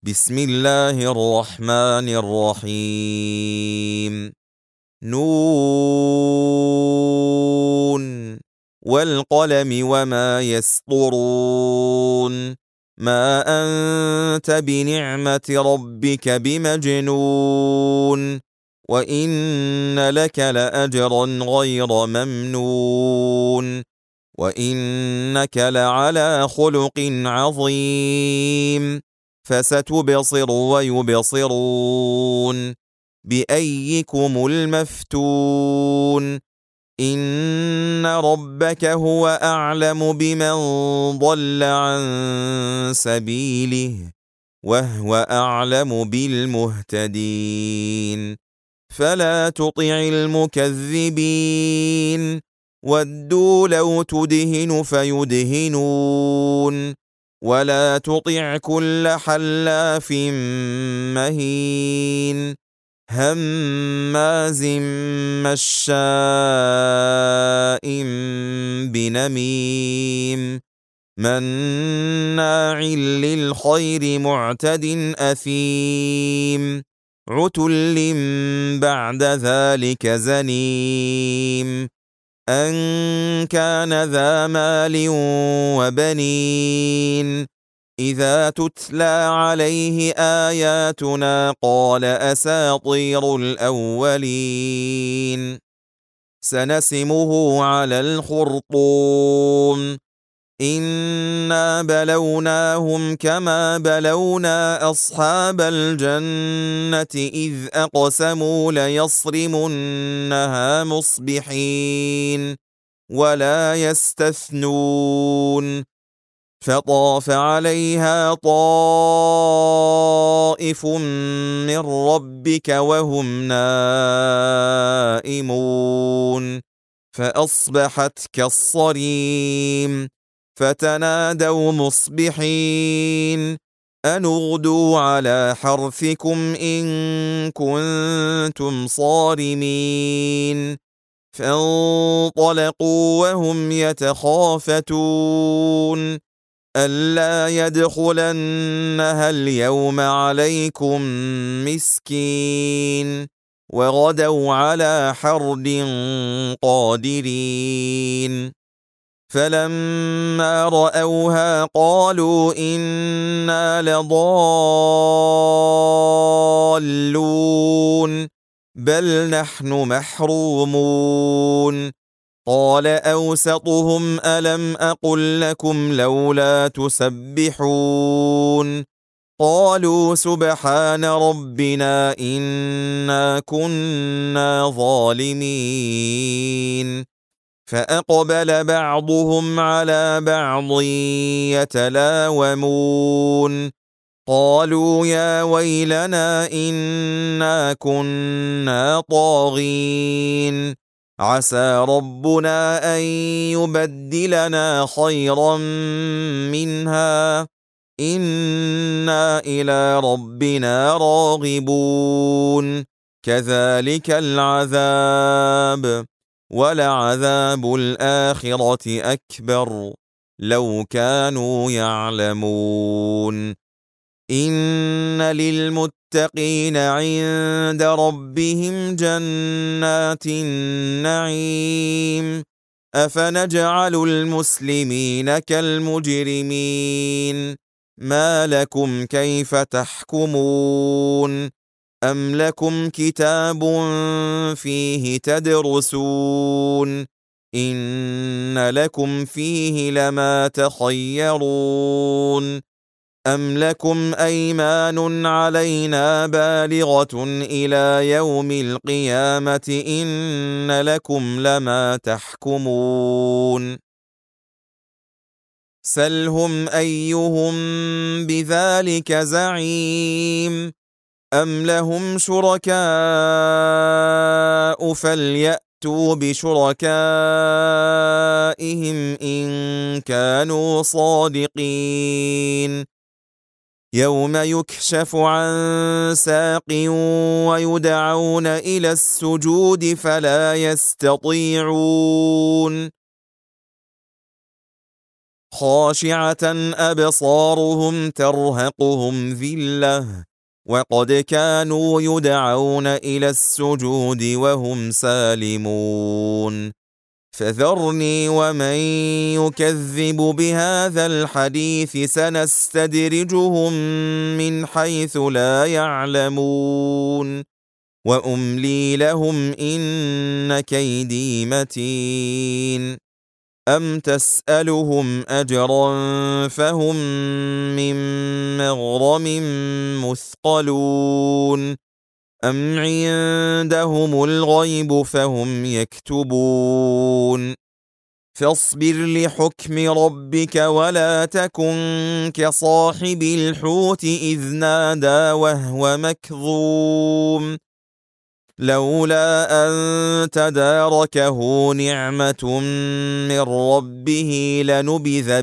بسم الله الرحمن الرحيم. نون والقلم وما يسطرون. ما أنت بنعمة ربك بمجنون، وإن لك لأجرا غير ممنون، وإنك لعلى خلق عظيم. فستبصر ويبصرون بأيكم المفتون. إن ربك هو أعلم بمن ضل عن سبيله، وهو أعلم بالمهتدين. فلا تطع المكذبين، ودوا لو تدهن فيدهنون. ولا تطع كل حلاف مهين، هماز مشاء بنميم، مناع للخير معتد أثيم، عتل بعد ذلك زنيم، أن كان ذا مال وبنين. إذا تتلى عليه آياتنا قال أساطير الأولين. سنسمه على الخرطوم. إنا بلوناهم كما بلونا أصحاب الجنة إذ أقسموا ليصرمنها مصبحين ولا يستثنون. فطاف عليها طائف من ربك وهم نائمون، فأصبحت كالصريم. فتنادوا مصبحين أن اغدوا على حرثكم إن كنتم صارمين. فانطلقوا وهم يتخافتون ألا يدخلنها اليوم عليكم مسكين، وغدوا على حرد قادرين. فلما رأوها قالوا إنا لضالون بل نحن محرومون. قال أوسطهم ألم أقل لكم لولا تسبحون؟ قالوا سبحان ربنا إنا كنا ظالمين. فأقبل بعضهم على بعض يتلاومون قالوا يا ويلنا إنا كنا طاغين، عسى ربنا أن يبدلنا خيرا منها إنا إلى ربنا راغبون. كذلك العذاب، ولعذاب الآخرة أكبر لو كانوا يعلمون. إن للمتقين عند ربهم جنات النعيم. أفنجعل المسلمين كالمجرمين؟ ما لكم كيف تحكمون؟ أم لكم كتاب فيه تدرسون؟ إن لكم فيه لما تخيرون. أم لكم أيمان علينا بالغة إلى يوم القيامة إن لكم لما تحكمون. سلهم أيهم بذلك زعيم. أم لهم شركاء فليأتوا بشركائهم إن كانوا صادقين. يوم يكشف عن ساق ويدعون إلى السجود فلا يستطيعون خاشعة أبصارهم ترهقهم ذلة وقد كانوا يدعون إلى السجود وهم سالمون فذرني ومن يكذب بهذا الحديث سنستدرجهم من حيث لا يعلمون وأملي لهم إن كيدي متين أم تسألهم أجرا فهم من مغرم مثقلون أم عندهم الغيب فهم يكتبون فاصبر لحكم ربك ولا تكن كصاحب الحوت إذ نادى وهو مكظوم لولا أن تداركه نعمة من ربه لنبذ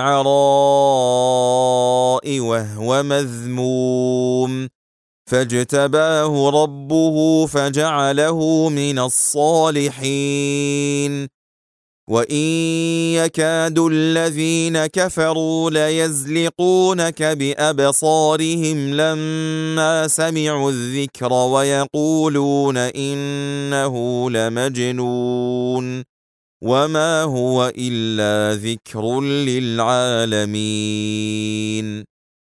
بالعراء وهو مذموم فاجتباه ربه فجعله من الصالحين وإن يكاد الذين كفروا ليزلقونك بأبصارهم لما سمعوا الذكر ويقولون إنه لمجنون وما هو إلا ذكر للعالمين